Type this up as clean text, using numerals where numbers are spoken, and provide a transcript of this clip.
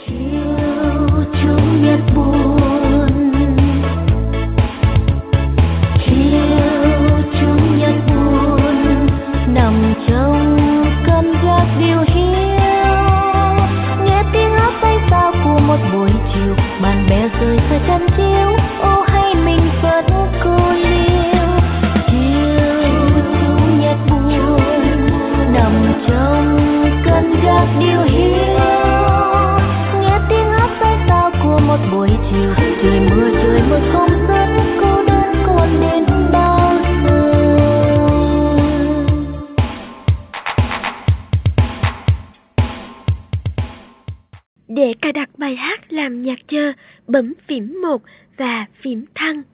Chiều chủ nhật buồn, chiều chủ nhật buồn, nằm trong cơn giấc điều hiu, nghe tiếng hát say sao của một buổi chiều, bạn bè rời xa chân chiếu, ô hay mình vẫn cô liêu. Chiều chủ nhật buồn, nằm trong cơn giấc điều hiu, nghe tiếng hát say sao của một buổi chiều, trời mưa không dứt, cô đơn còn đến bao giờ. Để cài đặt bài hát làm nhạc chờ, bấm phím 1 và phím thăng.